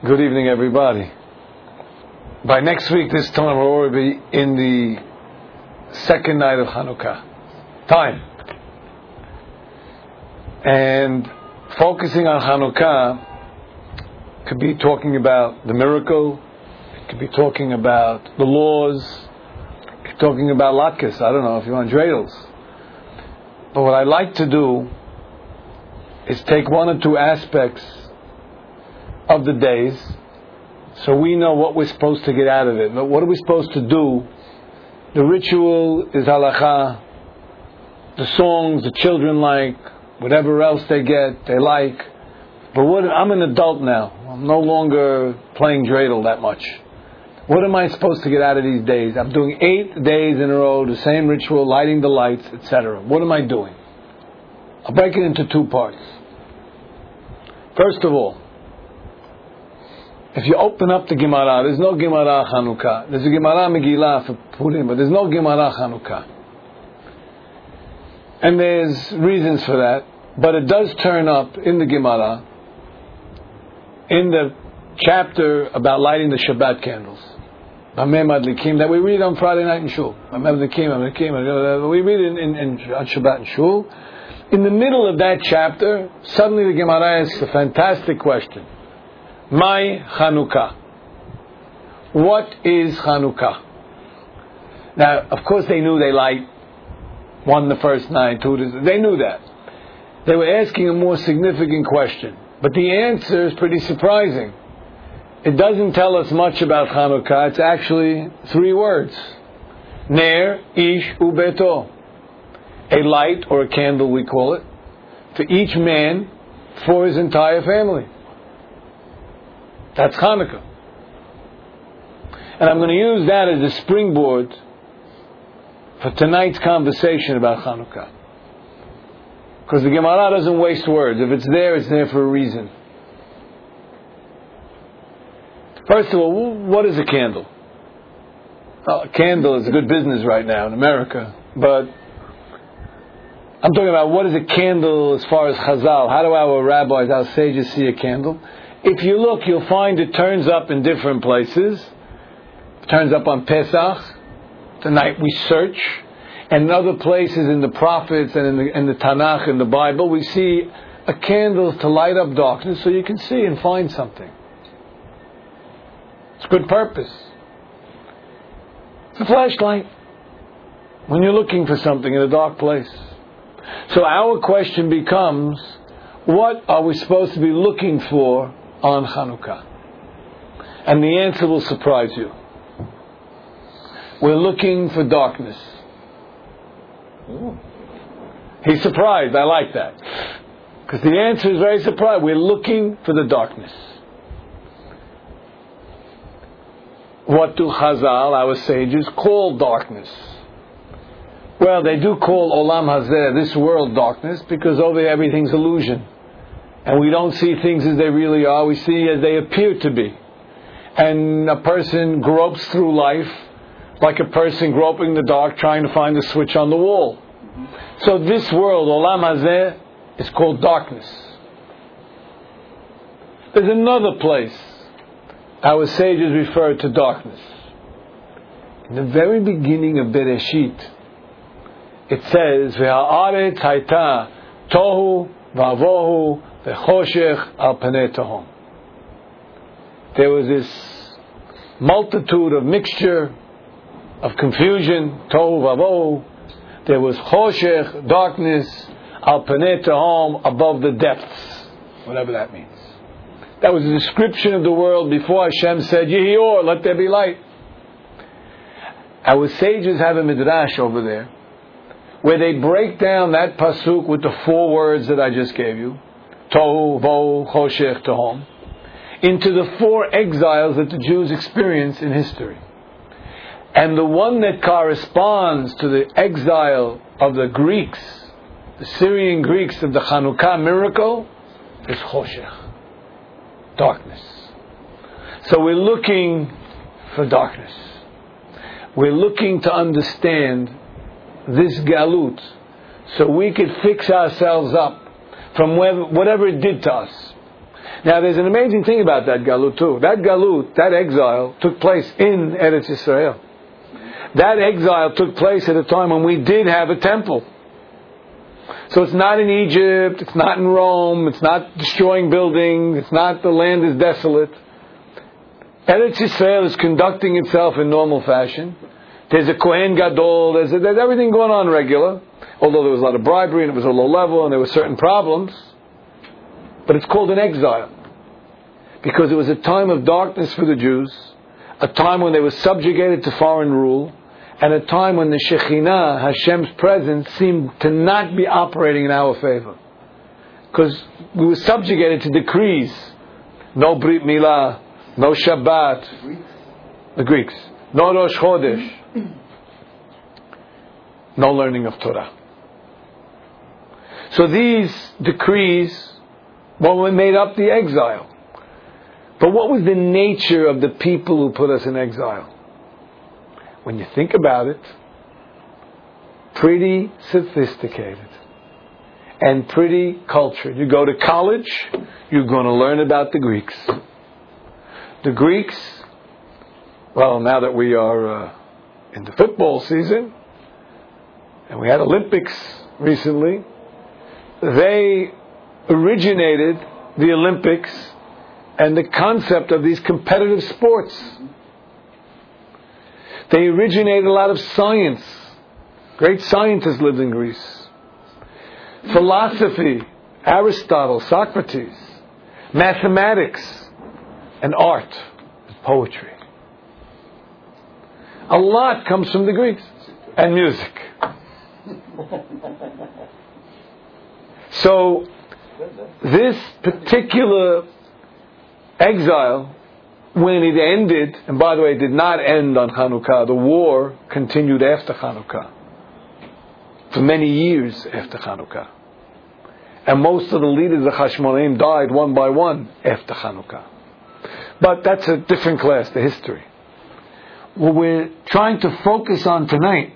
Good evening, everybody. By next week, this time, we'll already be in the second night of Hanukkah. Time. And focusing on Hanukkah could be talking about the miracle, it could be talking about the laws, it could be talking about latkes, I don't know if you want dreidels. But what I like to do is take one or two aspects of the days, so we know what we're supposed to get out of it. But what are we supposed to do? The ritual is halakha. The songs the children like, whatever else they like. But I'm an adult now. I'm no longer playing dreidel that much. What am I supposed to get out of these days? I'm doing 8 days in a row, the same ritual, lighting the lights, etc. What am I doing? I'll break it into 2 parts. First of all, if you open up the Gemara, there's no Gemara Hanukkah. There's a Gemara Megillah for Purim, but there's no Gemara Hanukkah. And there's reasons for that, but it does turn up in the Gemara, in the chapter about lighting the Shabbat candles, that we read on Friday night in Shul. We read it on Shabbat in Shul. In the middle of that chapter, suddenly the Gemara asks a fantastic question. My Hanukkah. What is Hanukkah? Now, of course they knew they light 1 the first night, 2 they knew that. They were asking a more significant question. But the answer is pretty surprising. It doesn't tell us much about Hanukkah. It's actually 3 words. Ner, ish, ubeto. A light, or a candle we call it, for each man, for his entire family. That's Hanukkah. And I'm going to use that as a springboard for tonight's conversation about Hanukkah. Because the Gemara doesn't waste words. If it's there for a reason. First of all, what is a candle? Well, a candle is a good business right now in America. But I'm talking about what is a candle as far as Chazal. How do our rabbis, our sages see a candle? If you look, you'll find it turns up in different places. It turns up on Pesach, the night we search. And in other places in the prophets and in the Tanakh, in the Bible, we see a candle to light up darkness so you can see and find something. It's a good purpose. It's a flashlight when you're looking for something in a dark place. So our question becomes, what are we supposed to be looking for on Hanukkah? And the answer will surprise you. We're looking for darkness. He's surprised. I like that. Because the answer is very surprising. We're looking for the darkness. What do Chazal, our sages, call darkness? Well, they do call Olam Hazeh, this world, darkness, because over there everything's illusion. And we don't see things as they really are, we see as they appear to be. And a person gropes through life like a person groping in the dark trying to find the switch on the wall. So this world, Olam Hazeh, is called darkness. There's another place our sages refer to darkness. In the very beginning of Bereshit, it says, "Ve'ha'aretz hayta tohu va'avohu ve'choshech al panei tehom." There was this multitude of mixture, of confusion, tohu va'avohu. There was choshech, darkness, al panei tehom, above the depths, whatever that means. That was a description of the world before Hashem said, Yehi or, let there be light. Our sages have a midrash over there, where they break down that pasuk with the 4 words that I just gave you, Tohu, Vohu, Choshech, Tehom, into the 4 exiles that the Jews experienced in history. And the one that corresponds to the exile of the Greeks, the Syrian Greeks of the Hanukkah miracle, is Choshech, darkness. So we're looking for darkness. We're looking to understand this galut, so we could fix ourselves up from whatever it did to us. Now, there's an amazing thing about that galut too. That galut, that exile, took place in Eretz Yisrael. That exile took place at a time when we did have a temple. So it's not in Egypt, it's not in Rome, it's not destroying buildings, it's not the land is desolate. Eretz Yisrael is conducting itself in normal fashion. There's a Kohen Gadol, there's everything going on regular, although there was a lot of bribery and it was a low level and there were certain problems. But it's called an exile. Because it was a time of darkness for the Jews, a time when they were subjugated to foreign rule, and a time when the Shekhinah, Hashem's presence, seemed to not be operating in our favor. Because we were subjugated to decrees. No Brit Milah, no Shabbat. The Greeks. No Rosh Chodesh. No learning of Torah. So these decrees, well, made up the exile. But what was the nature of the people who put us in exile? When you think about it, pretty sophisticated and pretty cultured. You go to college, you're going to learn about the Greeks. The Greeks, well, now that we are in the football season, and we had Olympics recently, they originated the Olympics and the concept of these competitive sports. They originated a lot of science. Great scientists lived in Greece. Philosophy, Aristotle, Socrates. Mathematics and art, poetry. A lot comes from the Greeks. And music. So, this particular exile, when it ended, and by the way, it did not end on Hanukkah, the war continued after Hanukkah, for many years after Hanukkah. And most of the leaders of Hashmonaim died one by one after Hanukkah. But that's a different class, the history. What we're trying to focus on tonight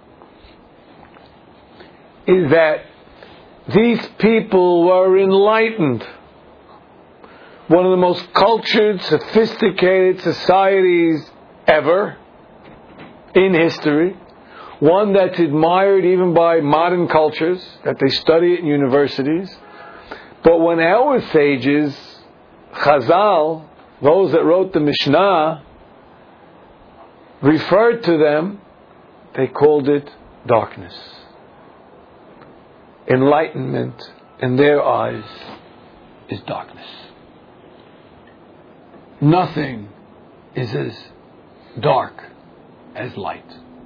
is that these people were enlightened. One of the most cultured, sophisticated societies ever in history. One that's admired even by modern cultures, that they study in universities. But when our sages, Chazal, those that wrote the Mishnah, referred to them, they called it darkness. Enlightenment, in their eyes, is darkness. Nothing is as dark as light.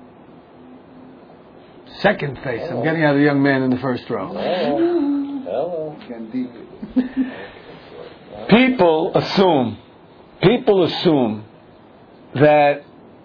Second face. I'm getting out of the young man in the first row. Hello. People assume that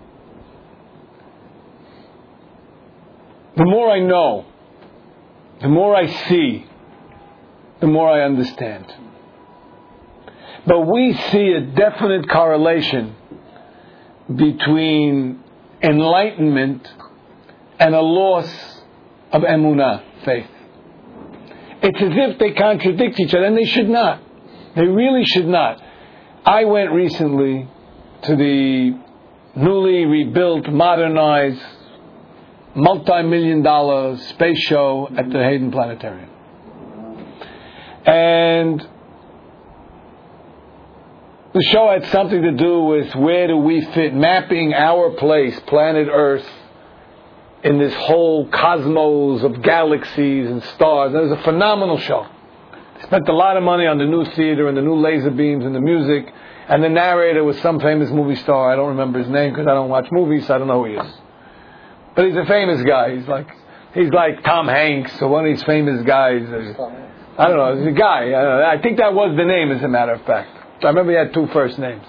the more I know, the more I see, the more I understand. But we see a definite correlation between enlightenment and a loss of emunah, faith. It's as if they contradict each other, and they should not. They really should not. I went recently to the newly rebuilt, modernized, multi-million-dollar space show at the Hayden Planetarium. And the show had something to do with where do we fit, mapping our place, planet Earth, in this whole cosmos of galaxies and stars. And it was a phenomenal show. They spent a lot of money on the new theater and the new laser beams and the music. And the narrator was some famous movie star. I don't remember his name because I don't watch movies, so I don't know who he is. But he's a famous guy. He's like Tom Hanks or one of these famous guys. I don't know. He's a guy. I think that was the name, as a matter of fact. I remember he had 2 first names.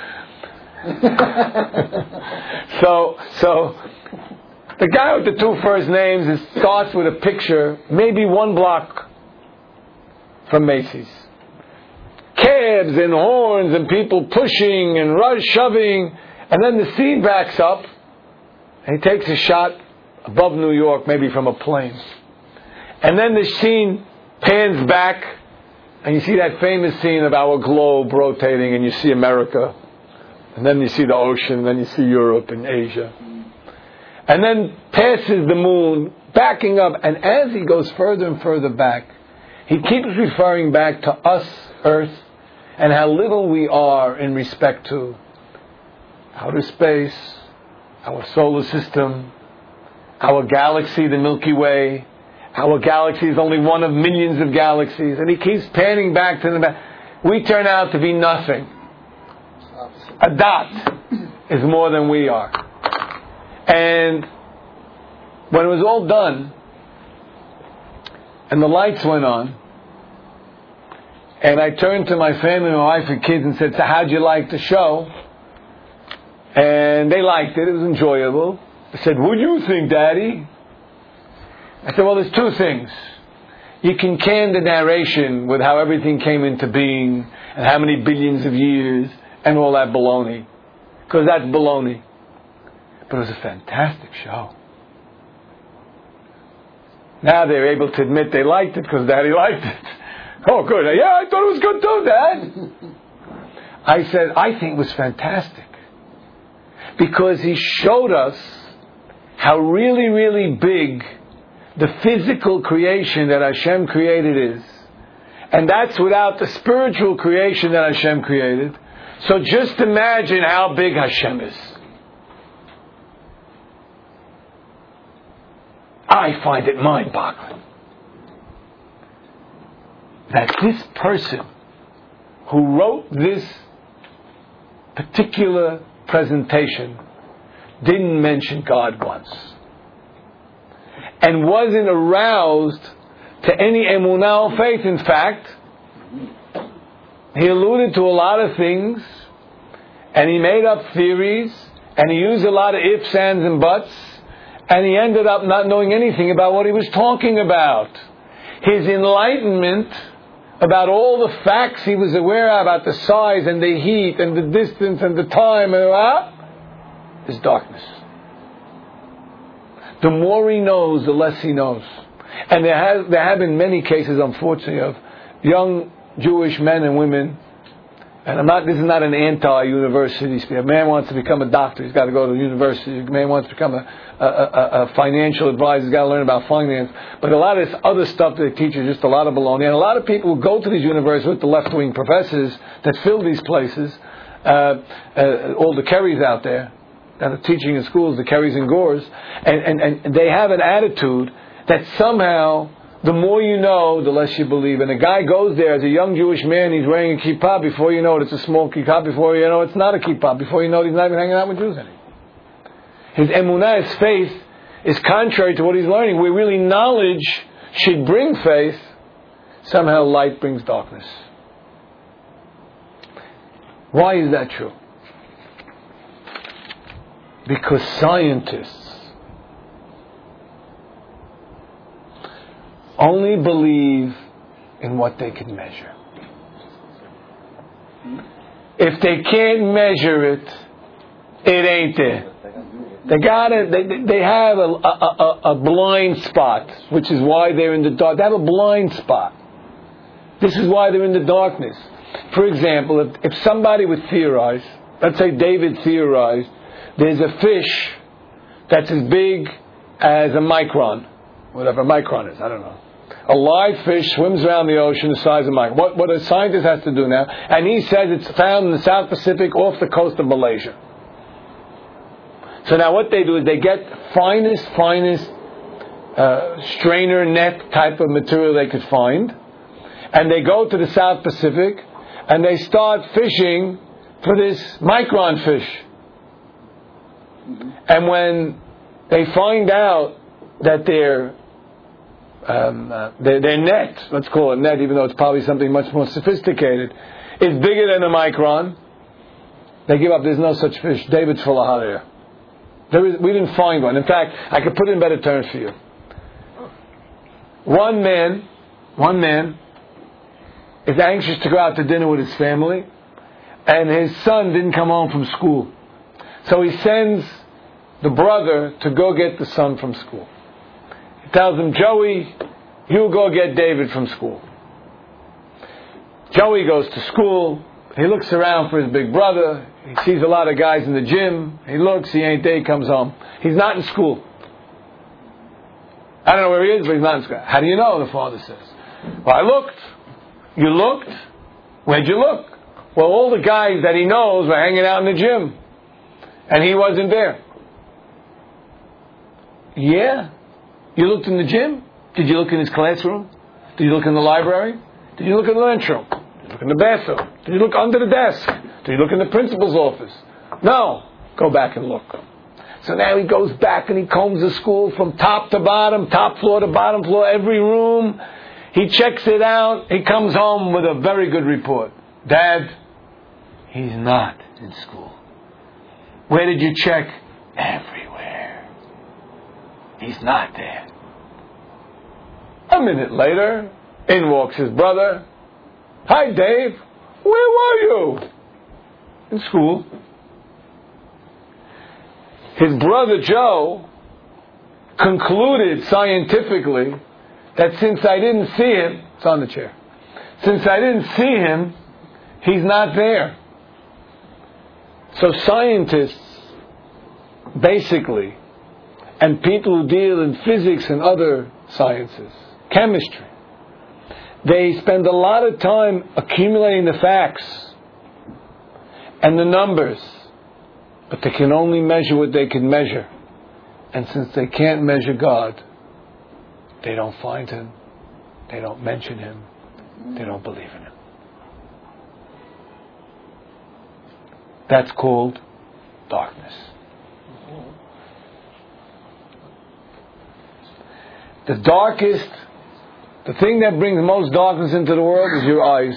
So the guy with the 2 first names starts with a picture, maybe 1 block from Macy's. Cabs and horns and people pushing and shoving, and then the scene backs up, and he takes a shot above New York, maybe from a plane. And then the scene pans back, And you see that famous scene of our globe rotating, and you see America, and then you see the ocean, and then you see Europe and Asia. And then passes the moon, backing up, and as he goes further and further back, he keeps referring back to us, Earth, and how little we are in respect to outer space, our solar system, our galaxy, the Milky Way. Our galaxy is only one of millions of galaxies, and he keeps panning back to the back. We turn out to be nothing. A dot is more than we are. And when it was all done, and the lights went on, and I turned to my family, my wife and kids, and said, "So how'd you like the show?" And they liked it. It was enjoyable. I said, "What do you think, Daddy?" I said, "Well, there's two things. You can can the narration with how everything came into being and how many billions of years and all that baloney, because that's baloney. But it was a fantastic show." Now they're able to admit they liked it because Daddy liked it. "Oh, good. Yeah, I thought it was good too, Dad." I said, "I think it was fantastic because he showed us how really, really big the physical creation that Hashem created is. And that's without the spiritual creation that Hashem created. So just imagine how big Hashem is." I find it mind-boggling that this person who wrote this particular presentation didn't mention God once, and wasn't aroused to any emunah or faith. In fact, he alluded to a lot of things, and he made up theories, and he used a lot of ifs, ands, and buts, and he ended up not knowing anything about what he was talking about. His enlightenment about all the facts he was aware of, about the size and the heat and the distance and the time, is darkness. The more he knows, the less he knows. And there have been many cases, unfortunately, of young Jewish men and women. And this is not an anti-university speech. A man wants to become a doctor, he's got to go to university. A man wants to become a financial advisor, he's got to learn about finance. But a lot of this other stuff that they teach is just a lot of baloney. And a lot of people who go to these universities with the left-wing professors that fill these places, all the Kerrys out there that are teaching in schools, the Kerrys and Gores, and they have an attitude that somehow the more you know, the less you believe. And a guy goes there as a young Jewish man, he's wearing a kippah. Before you know it, it's a small kippah. Before you know it, it's not a kippah. Before you know it, he's not even hanging out with Jews anymore. His emunah, his faith, is contrary to what he's learning. Where really knowledge should bring faith, somehow light brings darkness. Why is that true? Because scientists only believe in what they can measure. If they can't measure it, it ain't there. They have a blind spot, which is why they're in the dark. They have a blind spot. This is why they're in the darkness. For example, if somebody would theorize, let's say David theorized, there's a fish that's as big as a micron, whatever a micron is, I don't know. A live fish swims around the ocean the size of a micron. What a scientist has to do now, and he says it's found in the South Pacific off the coast of Malaysia. So now what they do is they get finest strainer net type of material they could find, and they go to the South Pacific, and they start fishing for this micron fish. And when they find out that their net, let's call it net, even though it's probably something much more sophisticated, is bigger than a micron, they give up. There's no such fish. David's full of hot air. We didn't find one. In fact, I could put it in better terms for you. One man is anxious to go out to dinner with his family, and his son didn't come home from school. So he sends the brother to go get the son from school. He tells him, Joey, you go get David from school. Joey goes to school. He looks around for his big brother. He sees a lot of guys in the gym. He looks, he ain't there, he comes home. He's not in school. I don't know where he is, but he's not in school. How do you know? The father says. Well, I looked. You looked? Where'd you look? Well, all the guys that he knows were hanging out in the gym. And he wasn't there. Yeah? You looked in the gym? Did you look in his classroom? Did you look in the library? Did you look in the lunchroom? Did you look in the bathroom? Did you look under the desk? Did you look in the principal's office? No. Go back and look. So now he goes back and he combs the school from top to bottom, top floor to bottom floor, every room. He checks it out. He comes home with a very good report. Dad, he's not in school. Where did you check? Everywhere. He's not there. A minute later, in walks his brother. Hi, Dave. Where were you? In school. His brother Joe concluded scientifically that since I didn't see him, it's on the chair, since I didn't see him, he's not there. So scientists, basically, and people who deal in physics and other sciences, chemistry, they spend a lot of time accumulating the facts and the numbers, but they can only measure what they can measure. And since they can't measure God, they don't find Him, they don't mention Him, they don't believe in Him. That's called darkness. The darkest, the thing that brings most darkness into the world is your eyes.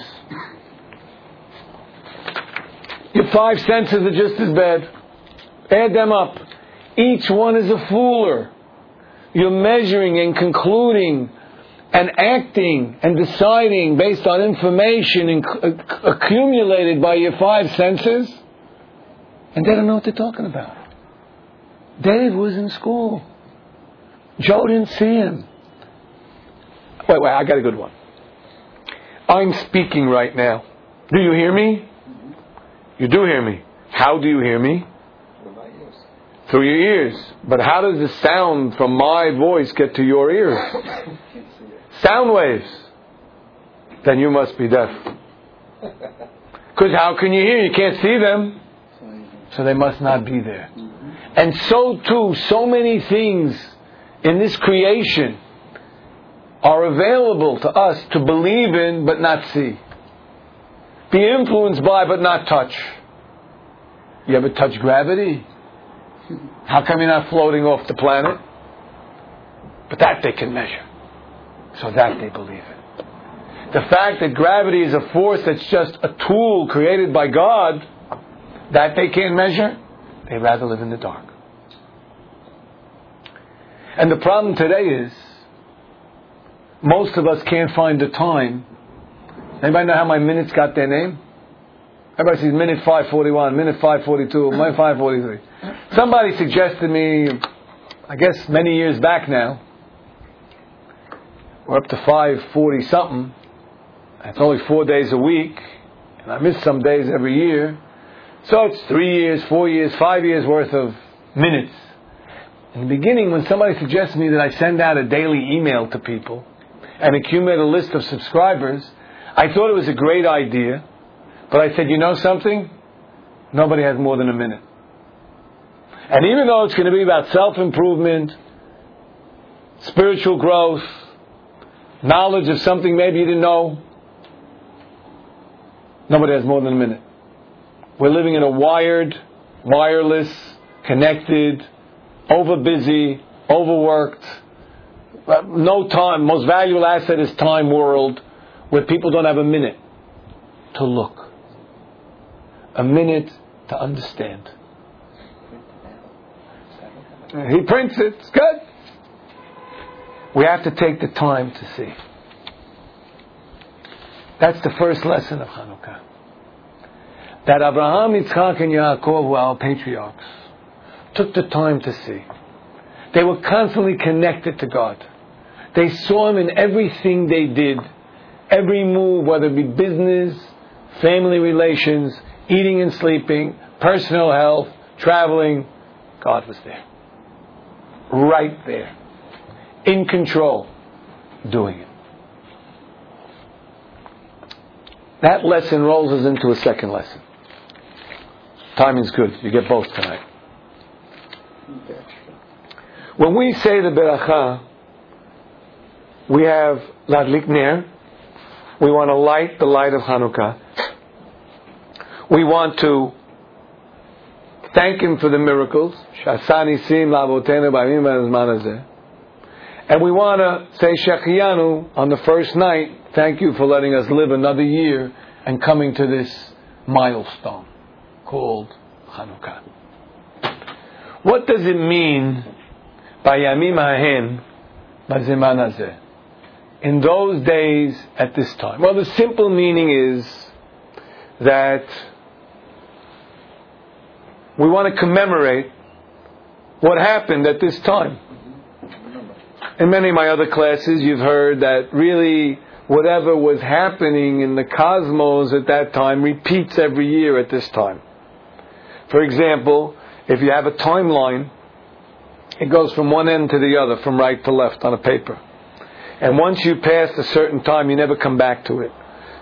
Your five senses are just as bad. Add them up. Each one is a fooler. You're measuring and concluding and acting and deciding based on information accumulated by your five senses, and they don't know what they're talking about. Dave was in school. Joe didn't see him. Wait, I got a good one. I'm speaking right now. Do you hear me? You do hear me. How do you hear me? Through your ears. But how does the sound from my voice get to your ears? Sound waves. Then you must be deaf. Because how can you hear? You can't see them. So they must not be there. And so too, so many things in this creation are available to us to believe in but not see. Be influenced by but not touch. You ever touch gravity? How come you're not floating off the planet? But that they can measure. So that they believe in. The fact that gravity is a force that's just a tool created by God, that they can't measure, they rather live in the dark. And the problem today is, most of us can't find the time. Anybody know how my minutes got their name? Everybody sees minute 5:41, minute 5:42, minute 5:43. Somebody suggested me, I guess many years back now, we're up to 5:40 something. It's only 4 days a week, and I miss some days every year. So it's 3 years, 4 years, 5 years worth of minutes. In the beginning, when somebody suggested me that I send out a daily email to people and accumulate a list of subscribers, I thought it was a great idea. But I said, you know something? Nobody has more than a minute. And even though it's going to be about self-improvement, spiritual growth, knowledge of something maybe you didn't know, nobody has more than a minute. We're living in a wired, wireless, connected, over-busy, overworked, no time, most valuable asset is time world, where people don't have a minute to look. A minute to understand. He prints it. It's good. We have to take the time to see. That's the first lesson of Hanukkah. That Abraham, Yitzchak, and Yaakov were our patriarchs. Took the time to see. They were constantly connected to God. They saw Him in everything they did. Every move, whether it be business, family relations, eating and sleeping, personal health, traveling, God was there. Right there. In control. Doing it. That lesson rolls us into a second lesson. Timing's good. You get both tonight. When we say the beracha, we have Ladlik Ner. We want to light the light of Hanukkah. We want to thank Him for the miracles. Shasani sim lavotenu b'ayimim v'azman hazeh. And we want to say Shechianu on the first night. Thank you for letting us live another year and coming to this milestone called Hanukkah. What does it mean by Yamim Hahem Baziman Hazeh? In those days at this time. Well, the simple meaning is that we want to commemorate what happened at this time. In many of my other classes, you've heard that really whatever was happening in the cosmos at that time repeats every year at this time. For example, if you have a timeline, it goes from one end to the other, from right to left on a paper. And once you pass a certain time, you never come back to it.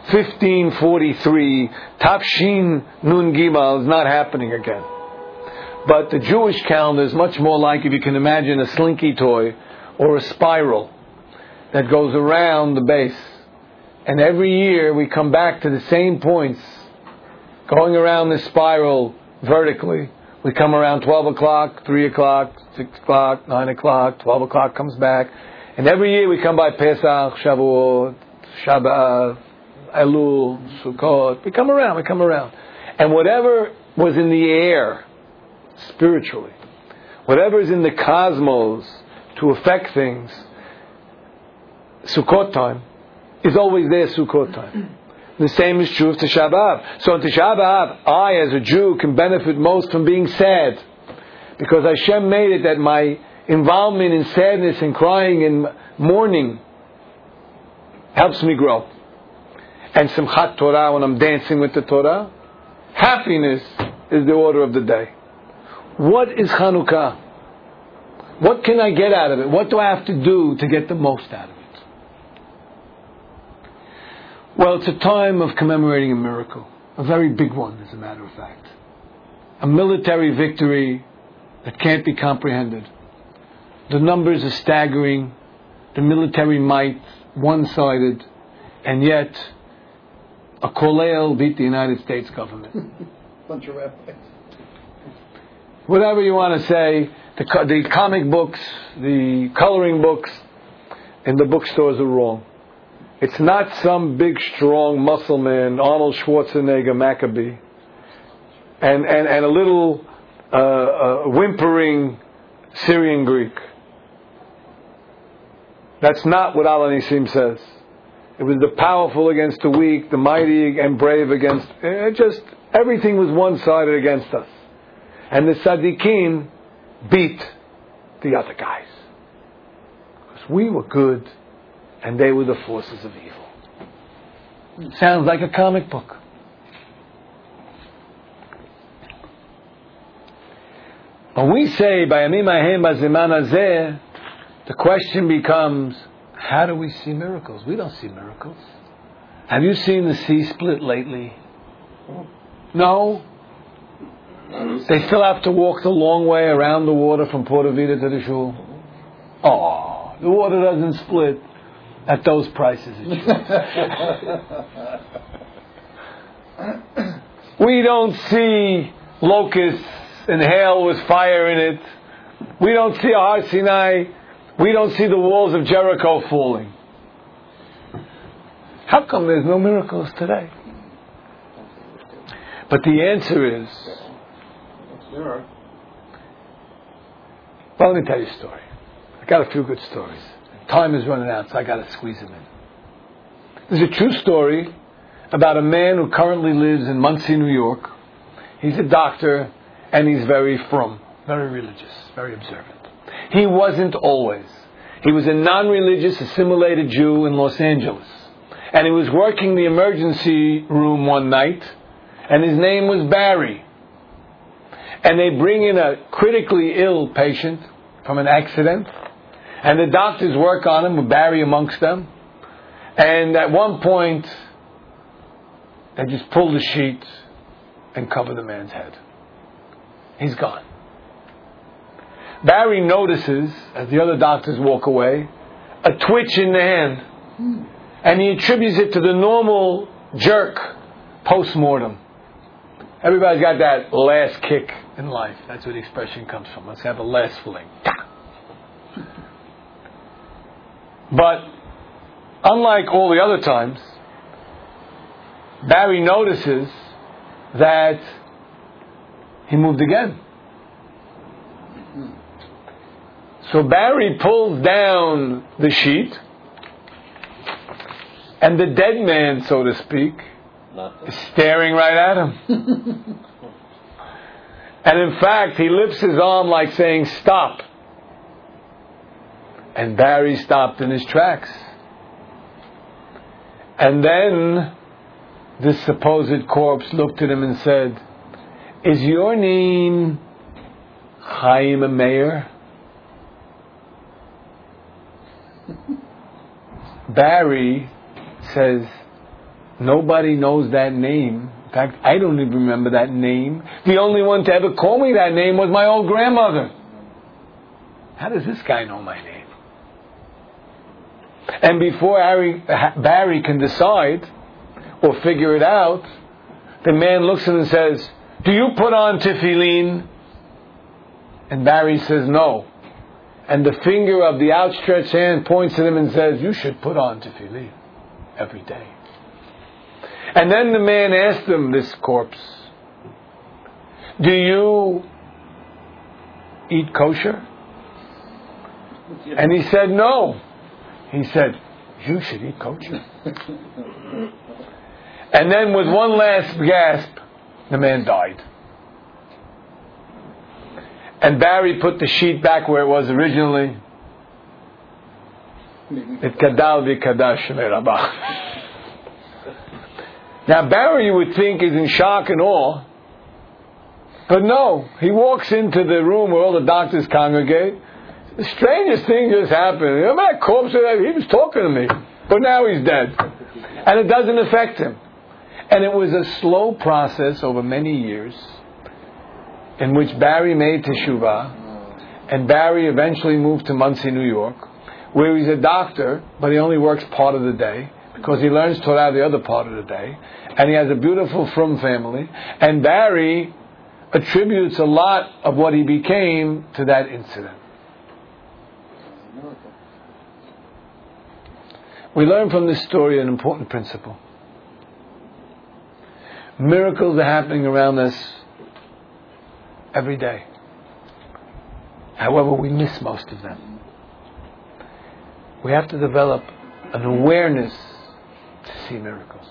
1543, Tafshin Nun Gimal is not happening again. But the Jewish calendar is much more like, if you can imagine, a slinky toy or a spiral that goes around the base. And every year we come back to the same points, going around this spiral vertically. We come around 12 o'clock, 3 o'clock, 6 o'clock, 9 o'clock, 12 o'clock comes back. And every year we come by Pesach, Shavuot, Shabbat, Elul, Sukkot. We come around. And whatever was in the air, spiritually, whatever is in the cosmos to affect things, Sukkot time, is always there Sukkot time. The same is true of Tisha B'Av. So on Tisha B'Av, I as a Jew can benefit most from being sad. Because Hashem made it that my involvement in sadness and crying and mourning helps me grow. And Simchat Torah, when I'm dancing with the Torah, happiness is the order of the day. What is Hanukkah? What can I get out of it? What do I have to do to get the most out of it? Well, it's a time of commemorating a miracle. A very big one, as a matter of fact. A military victory that can't be comprehended. The numbers are staggering. The military might, one-sided. And yet, a kollel beat the United States government. Bunch of rabbis. Whatever you want to say, the comic books, the coloring books in the bookstores are wrong. It's not some big, strong muscle man, Arnold Schwarzenegger Maccabee, and a little whimpering Syrian Greek. That's not what Al Nisim says. It was the powerful against the weak, the mighty and brave against... everything was one-sided against us. And the Tzaddikim beat the other guys. Because we were good and they were the forces of evil. Sounds like a comic book. When we say, Bayamim Hahem Baziman Hazeh, the question becomes, how do we see miracles? We don't see miracles. Have you seen the sea split lately? No? They still have to walk the long way around the water from Porta Vida to the shul. Oh, the water doesn't split at those prices. We don't see locusts and hail with fire in it. We don't see a Har Sinai. We don't see the walls of Jericho falling. How come there's no miracles today? But the answer is... Well, let me tell you a story. I got a few good stories. Time is running out, so I got to squeeze them in. There's a true story about a man who currently lives in Monsey, New York. He's a doctor, and he's very frum, very religious, very observant. He wasn't always. He was a non-religious, assimilated Jew in Los Angeles. And he was working the emergency room one night, and his name was Barry. And they bring in a critically ill patient from an accident, and the doctors work on him with Barry amongst them. And at one point, they just pull the sheet and cover the man's head. He's gone. Barry notices, as the other doctors walk away, a twitch in the hand. And he attributes it to the normal jerk post-mortem. Everybody's got that last kick in life. That's where the expression comes from. Let's have a last fling. But unlike all the other times, Barry notices that he moved again. So Barry pulls down the sheet, and the dead man, so to speak, is staring right at him. And in fact, he lifts his arm like saying, "Stop." And Barry stopped in his tracks. And then this supposed corpse looked at him and said, "Is your name Chaim Meir?" Barry says, "Nobody knows that name. In fact, I don't even remember that name. The only one to ever call me that name was my old grandmother. How does this guy know my name?" And before Barry can decide or figure it out, the man looks at him and says, "Do you put on tefillin?" And Barry says, "No." And the finger of the outstretched hand points at him and says, "You should put on tefillin every day." And then the man asked him, this corpse, "Do you eat kosher?" And he said, "No." He said, "You should eat kosher." And then with one last gasp, the man died. And Barry put the sheet back where it was originally. It kadal v'kadash merabah. Now Barry, you would think, is in shock and awe. But no, he walks into the room where all the doctors congregate. The strangest thing just happened. Remember that corpse? He was talking to me. But now he's dead. And it doesn't affect him. And it was a slow process over many years in which Barry made teshuvah, and Barry eventually moved to Monsey, New York, where he's a doctor, but he only works part of the day, because he learns Torah the other part of the day, and he has a beautiful Frum family, and Barry attributes a lot of what he became to that incident. We learn from this story an important principle. Miracles are happening around us every day. However, we miss most of them. We have to develop an awareness to see miracles.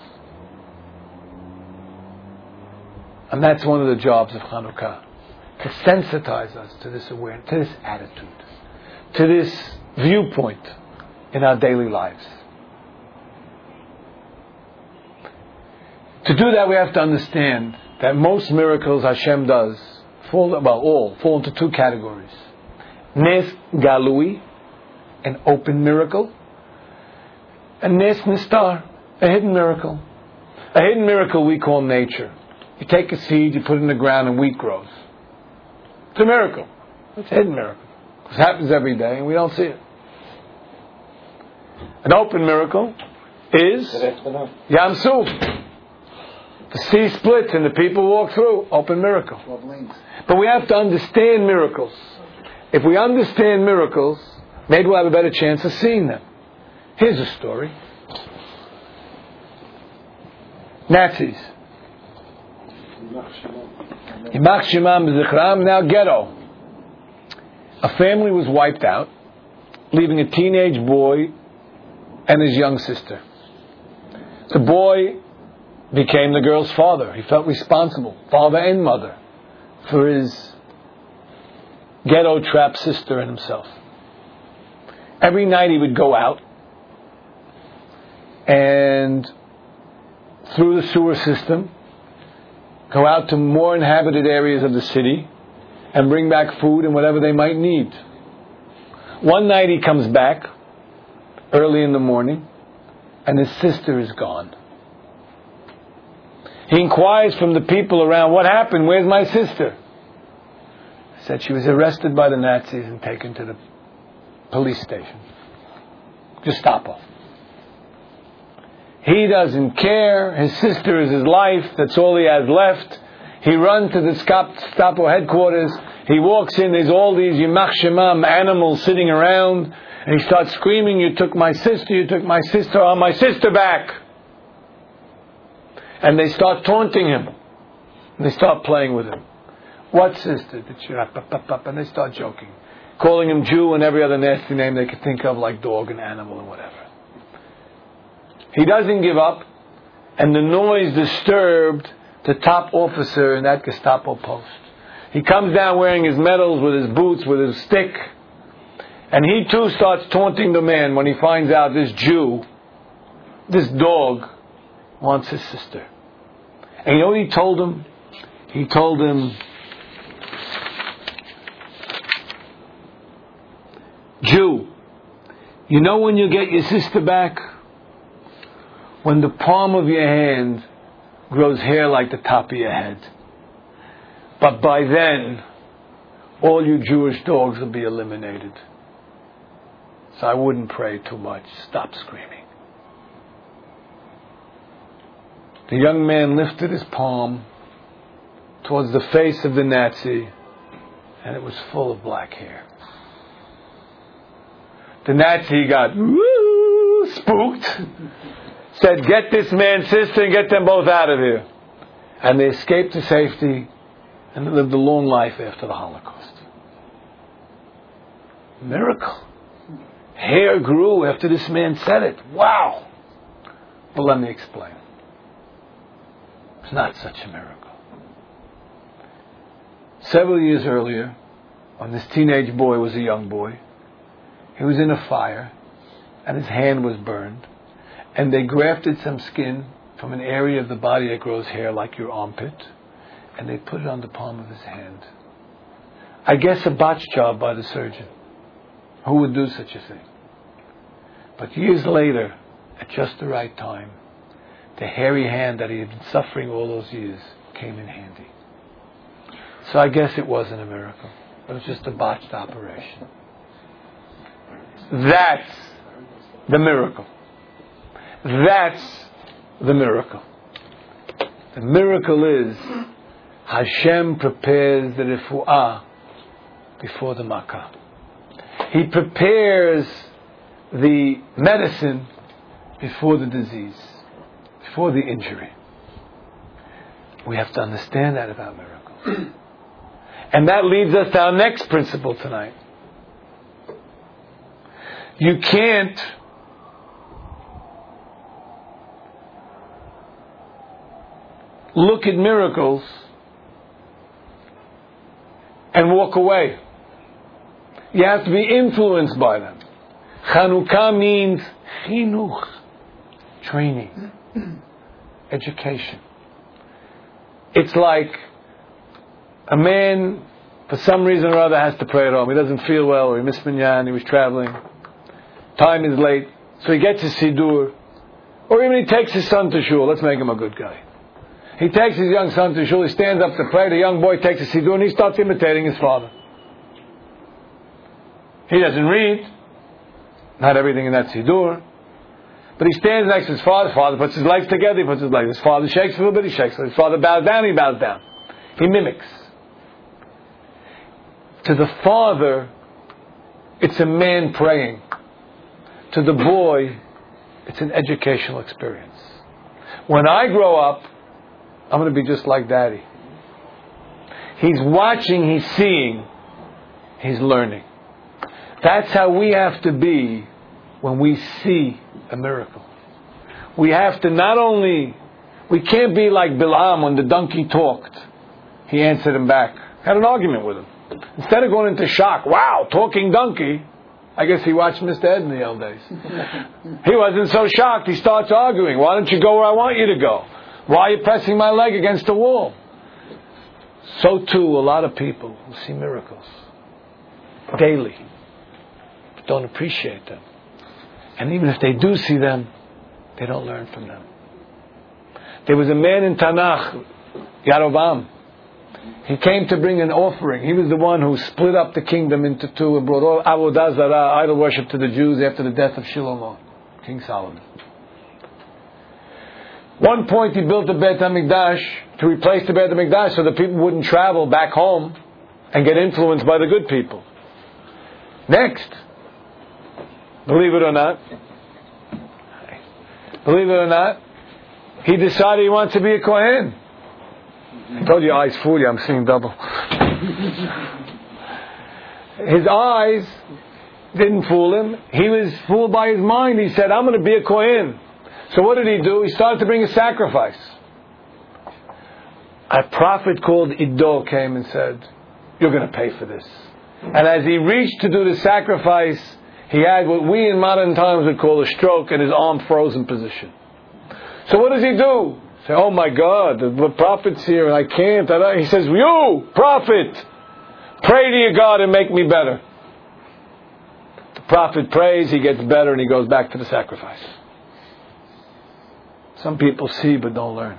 And that's one of the jobs of Hanukkah, to sensitize us to this awareness, to this attitude, to this viewpoint in our daily lives. To do that, we have to understand that most miracles Hashem does fall into two categories. Nes Galui, an open miracle, and Nes Nistar, a hidden miracle. A hidden miracle we call nature. You take a seed, you put it in the ground, and wheat grows. It's a miracle. It's a hidden miracle. It happens every day, and we don't see it. An open miracle is Yam Suf. The sea splits and the people walk through. Open miracle. But we have to understand miracles. If we understand miracles, maybe we'll have a better chance of seeing them. Here's a story. Nazis. Yimach Shemam B'Zichram, now ghetto. A family was wiped out, leaving a teenage boy and his young sister. The boy became the girl's father. He felt responsible, father and mother, for his ghetto-trapped sister and himself. Every night he would go out and through the sewer system, go out to more inhabited areas of the city, and bring back food and whatever they might need. One night he comes back, early in the morning, and his sister is gone. He inquires from the people around, what happened? Where's my sister? He said she was arrested by the Nazis and taken to the police station. Gestapo. He doesn't care. His sister is his life. That's all he has left. He runs to the Gestapo headquarters. He walks in. There's all these Yimach Shemam animals sitting around. And he starts screaming, you took my sister, you took my sister, I want my sister back. And they start taunting him. And they start playing with him. What sister? And they start joking. Calling him Jew and every other nasty name they could think of, like dog and animal and whatever. He doesn't give up. And the noise disturbed the top officer in that Gestapo post. He comes down wearing his medals, with his boots, with his stick. And he too starts taunting the man when he finds out this Jew, this dog, wants his sister. And you know what he told him? He told him, Jew, you know when you get your sister back? When the palm of your hand grows hair like the top of your head. But by then, all you Jewish dogs will be eliminated. So I wouldn't pray too much. Stop screaming. The young man lifted his palm towards the face of the Nazi, and it was full of black hair. The Nazi got spooked, said, get this man's sister and get them both out of here. And they escaped to safety and lived a long life after the Holocaust. Miracle. Hair grew after this man said it. Wow. But let me explain. It's not such a miracle. Several years earlier, when this teenage boy was a young boy, he was in a fire and his hand was burned, and they grafted some skin from an area of the body that grows hair like your armpit, and they put it on the palm of his hand. I guess a botch job by the surgeon. Who would do such a thing? But years later, at just the right time, the hairy hand that he had been suffering all those years came in handy. So I guess it wasn't a miracle. It was just a botched operation. That's the miracle. That's the miracle. The miracle is Hashem prepares the refuah before the makkah. He prepares the medicine before the disease, before the injury. We have to understand that about miracles. And that leads us to our next principle tonight. You can't look at miracles and walk away. You have to be influenced by them. Chanukah means chinuch, training, education. It's like a man, for some reason or other, has to pray at home. He doesn't feel well, or he missed minyan, he was traveling. Time is late, so he gets his siddur. Or even he takes his son to shul. Let's make him a good guy. He takes his young son to shul, he stands up to pray, the young boy takes his siddur, and he starts imitating his father. He doesn't read, not everything in that siddur, but he stands next to his father. His father puts his legs together, he puts his legs. His father shakes a little bit, he shakes. His father bows down, he bows down. He mimics. To the father, it's a man praying. To the boy, it's an educational experience. When I grow up, I'm going to be just like Daddy. He's watching, he's seeing, he's learning. That's how we have to be when we see a miracle. We have to not only, we can't be like Bilam when the donkey talked. He answered him back. Had an argument with him. Instead of going into shock, wow, talking donkey, I guess he watched Mr. Ed in the old days. He wasn't so shocked. He starts arguing. Why don't you go where I want you to go? Why are you pressing my leg against the wall? So too, a lot of people who see miracles daily but don't appreciate them. And even if they do see them, they don't learn from them. There was a man in Tanakh, Yarovam. He came to bring an offering. He was the one who split up the kingdom into two and brought all Avodah Zarah, idol worship, to the Jews after the death of Shlomo, King Solomon. One point he built a Beit HaMikdash to replace the Beit HaMikdash so that people wouldn't travel back home and get influenced by the good people. Next, believe it or not, he decided he wants to be a Kohen. I told you eyes fool you, I'm seeing double. His eyes didn't fool him. He was fooled by his mind. He said, I'm going to be a Kohen. So what did he do? He started to bring a sacrifice. A prophet called Iddo came and said, you're going to pay for this. And as he reached to do the sacrifice, he had what we in modern times would call a stroke, and his arm froze in position. So what does he do? Say, oh my God, the prophet's here and I can't. He says, you, prophet, pray to your God and make me better. The prophet prays, he gets better, and he goes back to the sacrifice. Some people see but don't learn.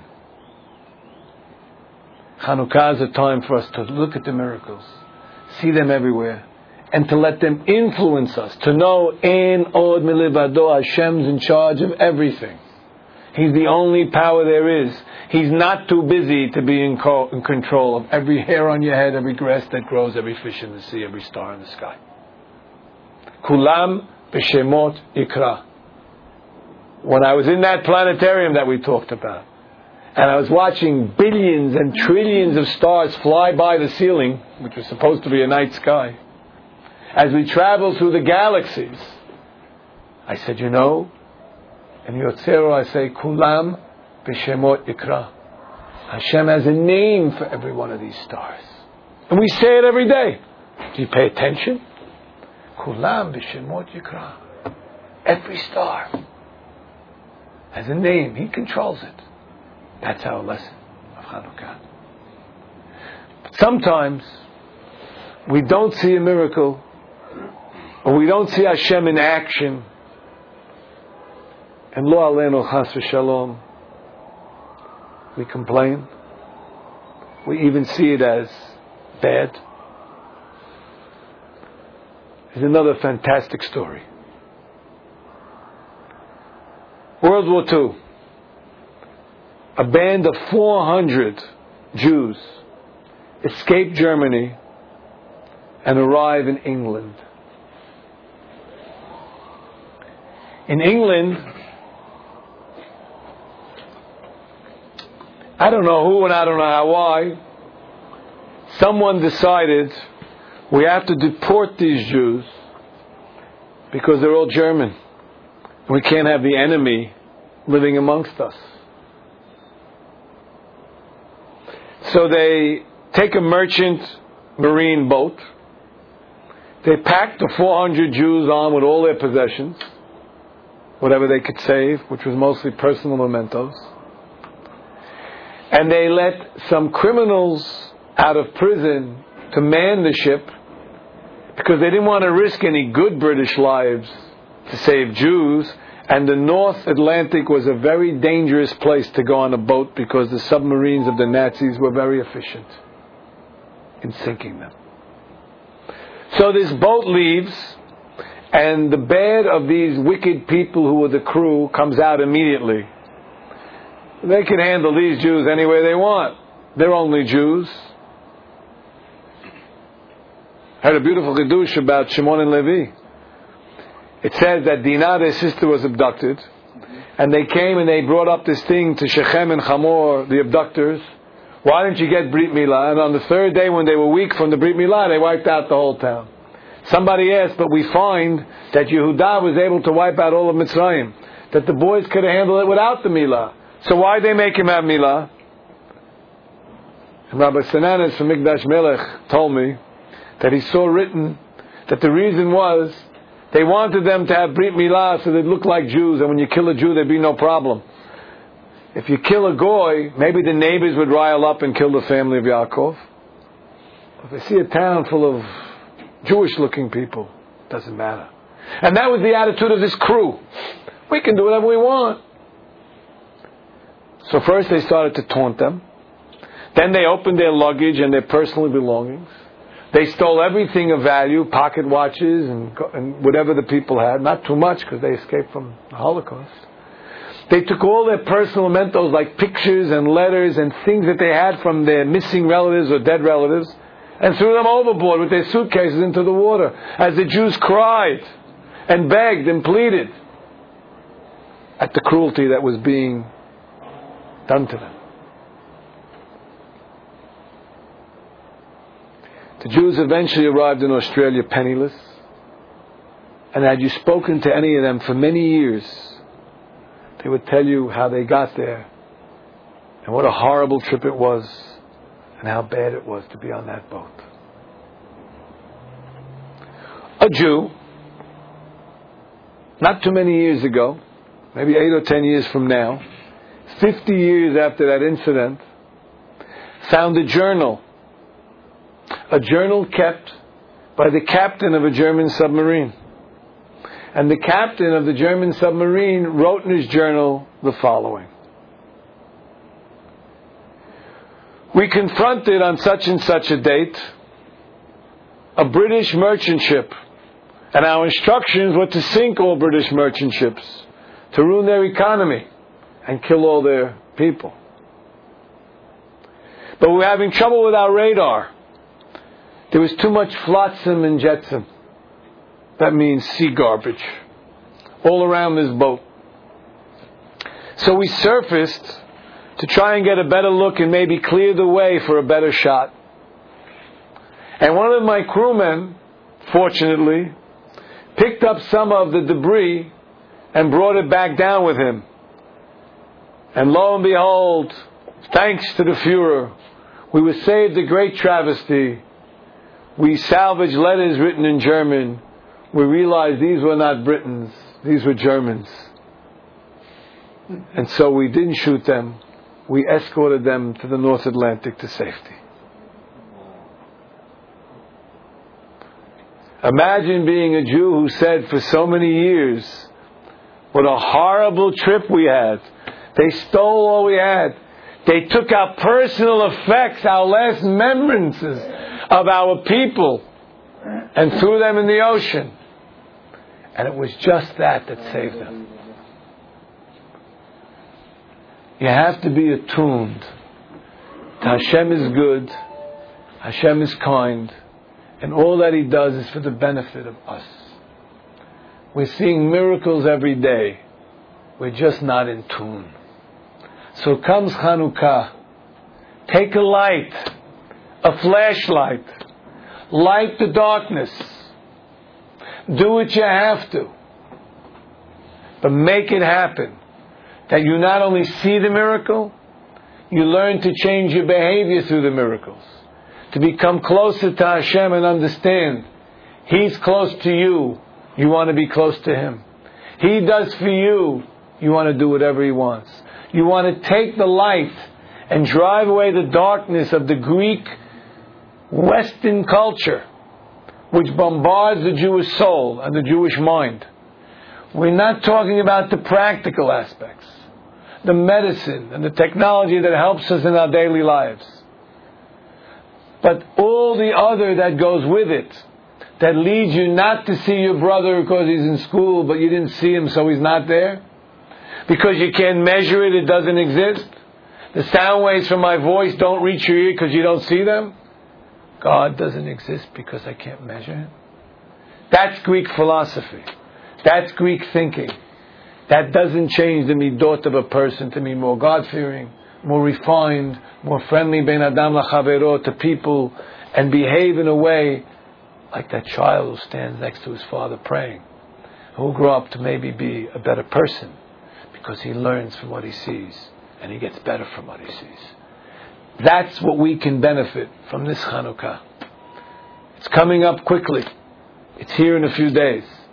Hanukkah is a time for us to look at the miracles, see them everywhere, and to let them influence us, to know in od milivado, Hashem's in charge of everything. He's the only power there is. He's not too busy to be in control of every hair on your head, every grass that grows, every fish in the sea, every star in the sky. Kulam b'shemot ikra. When I was in that planetarium that we talked about, and I was watching billions and trillions of stars fly by the ceiling, which was supposed to be a night sky, as we traveled through the galaxies, I said, you know, in Yotzero I say, Kulam b'shemot ikra. Hashem has a name for every one of these stars. And we say it every day. Do you pay attention? Kulam b'shemot ikra. Every star has a name. He controls it. That's our lesson of Hanukkah. But sometimes we don't see a miracle, or we don't see Hashem in action, and lo aleinu chas v'shalom, we complain. We even see it as bad. There's another fantastic story. World War II. A band of 400 Jews escape Germany and arrive in England. In England, I don't know who and I don't know why, someone decided we have to deport these Jews because they're all German. We can't have the enemy living amongst us. So they take a merchant marine boat. They pack the 400 Jews on with all their possessions, whatever they could save, which was mostly personal mementos. And they let some criminals out of prison to man the ship because they didn't want to risk any good British lives to save Jews. And the North Atlantic was a very dangerous place to go on a boat because the submarines of the Nazis were very efficient in sinking them. So this boat leaves, and the bed of these wicked people who were the crew comes out immediately. They can handle these Jews any way they want. They're only Jews. I heard a beautiful chidush about Shimon and Levi. It says that Dinah, their sister, was abducted, and they came and they brought up this thing to Shechem and Hamor, the abductors. Why didn't you get Brit Milah? And on the third day, when they were weak from the Brit Milah, they wiped out the whole town. Somebody asked, but we find that Yehudah was able to wipe out all of Mitzrayim, that the boys could have handled it without the Milah. So why did they make him have Milah? And Rabbi Sananis from Mikdash Melech told me that he saw written that the reason was They wanted them to have Brit Milah so they'd look like Jews, and when you kill a Jew, there'd be no problem. If you kill a Goy, maybe the neighbors would rile up and kill the family of Yaakov. If they see a town full of Jewish-looking people, it doesn't matter. And that was the attitude of this crew. We can do whatever we want. So first they started to taunt them. Then they opened their luggage and their personal belongings. They stole everything of value, pocket watches and whatever the people had. Not too much because they escaped from the Holocaust. They took all their personal mementos like pictures and letters and things that they had from their missing relatives or dead relatives and threw them overboard with their suitcases into the water as the Jews cried and begged and pleaded at the cruelty that was being done to them. The Jews eventually arrived in Australia penniless, and had you spoken to any of them for many years, they would tell you how they got there and what a horrible trip it was and how bad it was to be on that boat. A Jew, not too many years ago, maybe 8 or 10 years from now, 50 years after that incident, found a journal kept by the captain of a German submarine. And the captain of the German submarine wrote in his journal the following: "We confronted on such and such a date a British merchant ship, and our instructions were to sink all British merchant ships, to ruin their economy and kill all their people. But we were having trouble with our radar. There was too much flotsam and jetsam." That means sea garbage all around this boat. "So we surfaced to try and get a better look and maybe clear the way for a better shot. And one of my crewmen, fortunately, picked up some of the debris and brought it back down with him. And lo and behold, thanks to the Führer, we were saved a great travesty. We salvaged letters written in German. We realized these were not Britons, these were Germans. And so we didn't shoot them. We escorted them to the North Atlantic to safety." Imagine being a Jew who said for so many years, what a horrible trip we had. They stole all we had. They took our personal effects, our last remembrances of our people, and threw them in the ocean. And it was just that saved them. You have to be attuned to Hashem is good, Hashem is kind, and all that He does is for the benefit of us. We're seeing miracles every day. We're just not in tune. So comes Chanukah. Take a light, a flashlight. Light the darkness. Do what you have to. But make it happen. That you not only see the miracle, you learn to change your behavior through the miracles. To become closer to Hashem and understand He's close to you. You want to be close to Him. He does for you. You want to do whatever He wants. You want to take the light and drive away the darkness of the Greek Western culture, which bombards the Jewish soul and the Jewish mind. We're not talking about the practical aspects, the medicine and the technology that helps us in our daily lives, but all the other that goes with it, that leads you not to see your brother because he's in school, but you didn't see him so he's not there, because you can't measure it, it doesn't exist. The sound waves from my voice don't reach your ear because you don't see them. God doesn't exist because I can't measure Him. That's Greek philosophy. That's Greek thinking. That doesn't change the midot of a person to be more God-fearing, more refined, more friendly ben adam lachavero to people, and behave in a way like that child who stands next to his father praying, who will grow up to maybe be a better person because he learns from what he sees and he gets better from what he sees. That's what we can benefit from this Chanukah. It's coming up quickly. It's here in a few days.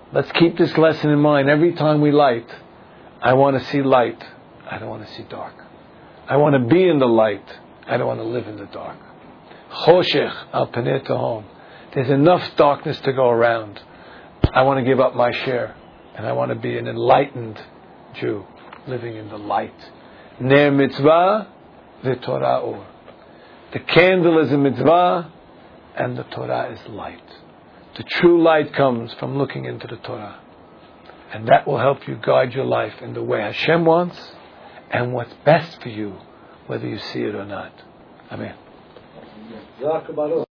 Let's keep this lesson in mind. Every time we light, I want to see light. I don't want to see dark. I want to be in the light. I don't want to live in the dark. Choshech al panei tehom. There's enough darkness to go around. I want to give up my share. And I want to be an enlightened Jew, living in the light. Ner mitzvah, v'torah or. The candle is a mitzvah, and the Torah is light. The true light comes from looking into the Torah. And that will help you guide your life in the way Hashem wants, and what's best for you, whether you see it or not. Amen.